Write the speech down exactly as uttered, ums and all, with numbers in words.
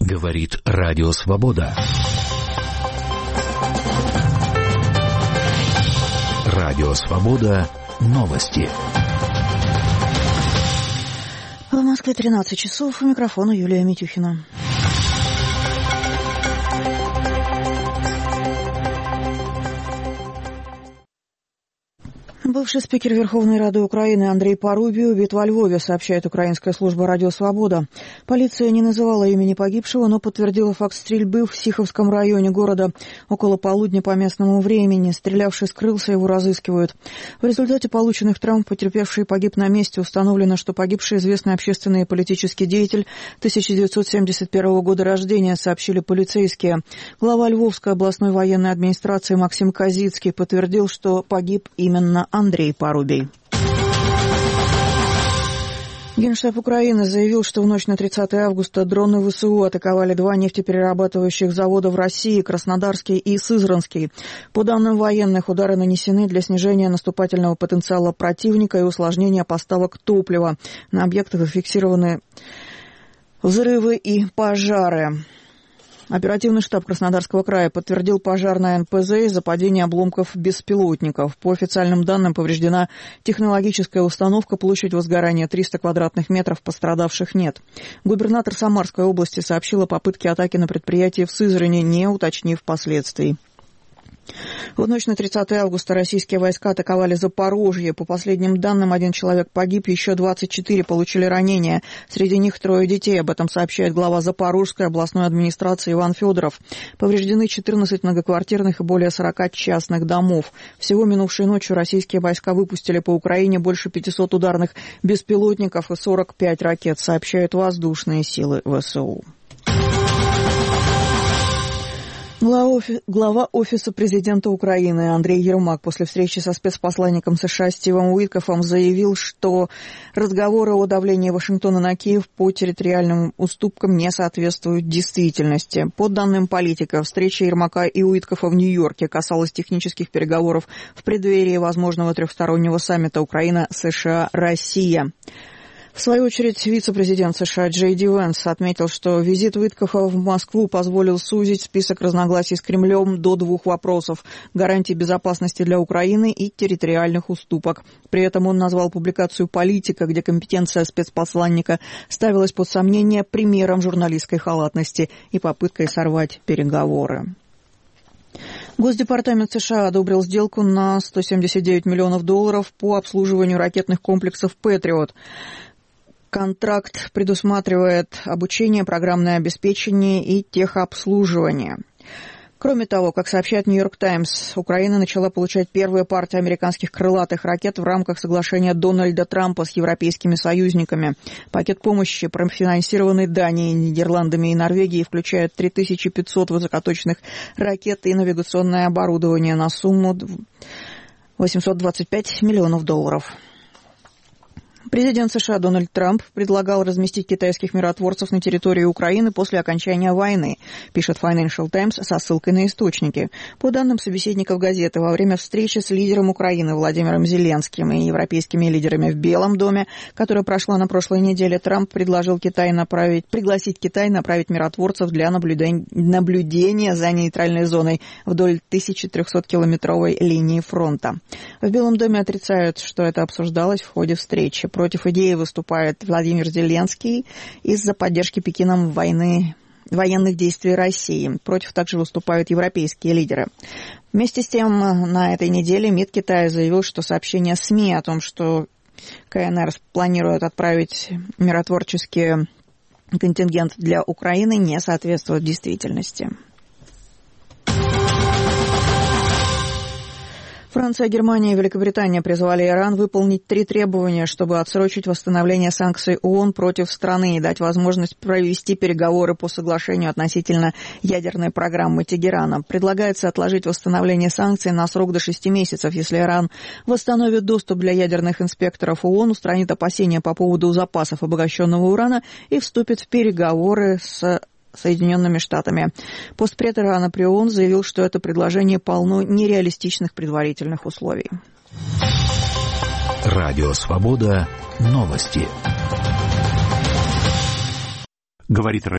Говорит Радио Свобода. Радио Свобода. Новости. В Москве тринадцать часов. У микрофона Юлия Митюхина. Бывший спикер Верховной Рады Украины Андрей Парубий убит во Львове, сообщает украинская служба «Радио Свобода». Полиция не называла имени погибшего, но подтвердила факт стрельбы в Сиховском районе города около полудня по местному времени. Стрелявший скрылся, его разыскивают. В результате полученных травм потерпевший погиб на месте. Установлено, что погибший известный общественный и политический деятель тысяча девятьсот семьдесят первого года рождения, сообщили полицейские. Глава Львовской областной военной администрации Максим Козицкий подтвердил, что погиб именно Андрей Парубий. Генштаб Украины заявил, что в ночь на тридцатое августа дроны ВСУ атаковали два нефтеперерабатывающих завода в России, Краснодарский и Сызранский. По данным военных, удары нанесены для снижения наступательного потенциала противника и усложнения поставок топлива. На объектах зафиксированы взрывы и пожары. Оперативный штаб Краснодарского края подтвердил пожар на эн пэ зэ из-за падения обломков беспилотников. По официальным данным, повреждена технологическая установка, площадь возгорания триста квадратных метров, пострадавших нет. Губернатор Самарской области сообщил о попытке атаки на предприятие в Сызрани, не уточнив последствий. В ночь на тридцатое августа российские войска атаковали Запорожье. По последним данным, один человек погиб, еще двадцать четыре получили ранения. Среди них трое детей. Об этом сообщает глава Запорожской областной администрации Иван Федоров. Повреждены четырнадцать многоквартирных и более сорока частных домов. Всего минувшей ночью российские войска выпустили по Украине больше пятисот ударных беспилотников и сорок пять ракет, сообщают воздушные силы ВСУ. Глава Офиса президента Украины Андрей Ермак после встречи со спецпосланником США Стивом Уиткофом заявил, что разговоры о давлении Вашингтона на Киев по территориальным уступкам не соответствуют действительности. По данным политика, встреча Ермака и Уиткофа в Нью-Йорке касалась технических переговоров в преддверии возможного трехстороннего саммита Украина-США-Россия. В свою очередь, вице-президент США Джей Ди Венс отметил, что визит Уиткофа в Москву позволил сузить список разногласий с Кремлем до двух вопросов – гарантии безопасности для Украины и территориальных уступок. При этом он назвал публикацию «Политика», где компетенция спецпосланника ставилась под сомнение, примером журналистской халатности и попыткой сорвать переговоры. Госдепартамент США одобрил сделку на сто семьдесят девять миллионов долларов по обслуживанию ракетных комплексов «Патриот». Контракт предусматривает обучение, программное обеспечение и техобслуживание. Кроме того, как сообщает «Нью-Йорк Таймс», Украина начала получать первые партии американских крылатых ракет в рамках соглашения Дональда Трампа с европейскими союзниками. Пакет помощи, профинансированный Данией, Нидерландами и Норвегией, включает три тысячи пятьсот высокоточных ракет и навигационное оборудование на сумму восемьсот двадцать пять миллионов долларов. Президент США Дональд Трамп предлагал разместить китайских миротворцев на территории Украины после окончания войны, пишет Financial Times со ссылкой на источники. По данным собеседников газеты, во время встречи с лидером Украины Владимиром Зеленским и европейскими лидерами в Белом доме, которая прошла на прошлой неделе, Трамп предложил Китай направить, пригласить Китай направить миротворцев для наблюдения, наблюдения за нейтральной зоной вдоль тысяча трехсоткилометровой линии фронта. В Белом доме отрицают, что это обсуждалось в ходе встречи. Против идеи выступает Владимир Зеленский из-за поддержки Пекином войны, военных действий России. Против также выступают европейские лидеры. Вместе с тем, на этой неделе МИД Китая заявил, что сообщение СМИ о том, что КНР планирует отправить миротворческий контингент для Украины, не соответствует действительности. Франция, Германия и Великобритания призвали Иран выполнить три требования, чтобы отсрочить восстановление санкций ООН против страны и дать возможность провести переговоры по соглашению относительно ядерной программы Тегерана. Предлагается отложить восстановление санкций на срок до шести месяцев, если Иран восстановит доступ для ядерных инспекторов ООН, устранит опасения по поводу запасов обогащенного урана и вступит в переговоры с Соединенными Штатами. Постпред Ирана при ООН заявил, что это предложение полно нереалистичных предварительных условий. Радио Свобода. Новости. Говорит